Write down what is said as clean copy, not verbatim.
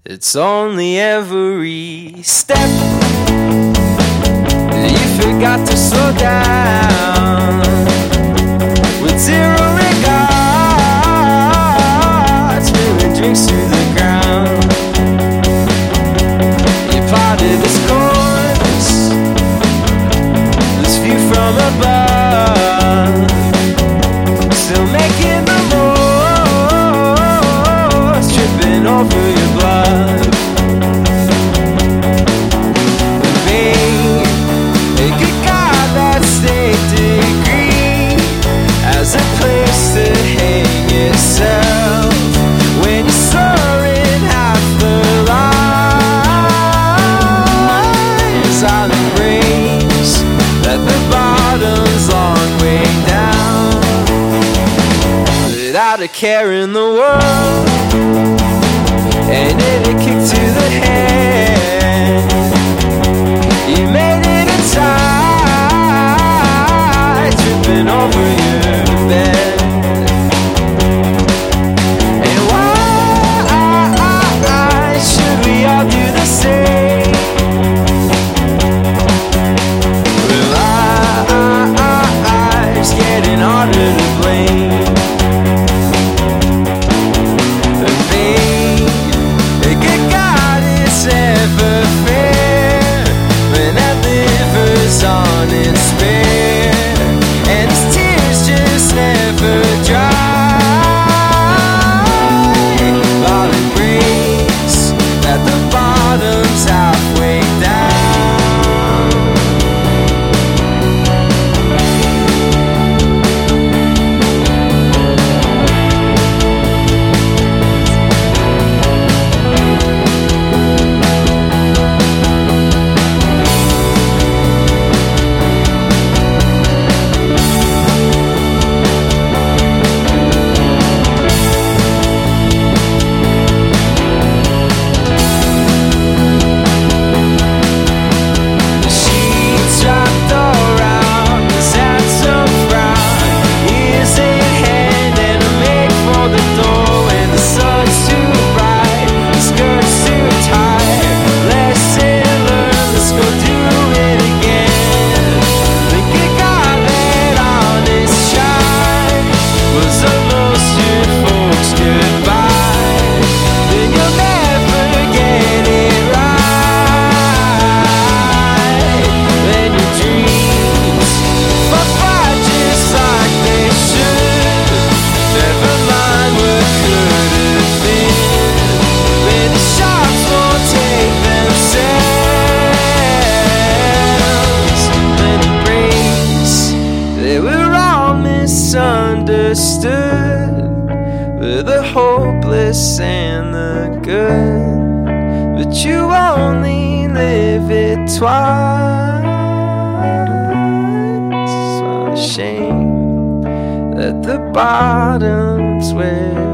It's only every step you forgot to slow down. With zero regard, spilling drinks to the ground. You plotted this course, this view from above, still making the most, tripping over your blood. As a place to hang yourself when you're soaring half the lines. I'll embrace that the bottom's long way down, without a care in the world, and in a kick to the head. You made it in time, tripping over your bed. And why should we all do the same? Well, life's getting harder to blame. But babe, good God, it's never fair when that liver's on its spare, and his tears just never dry. I'll embrace that the bottom's halfway misunderstood, with the hopeless and the good, but you only live it twice. What a shame that the bottom's where